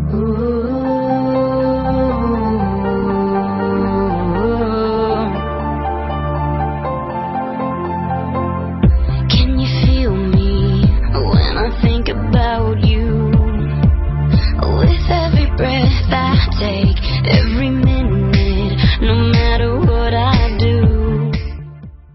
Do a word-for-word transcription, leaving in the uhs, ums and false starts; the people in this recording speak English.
Can you feel me when I think about you? With every breath I take,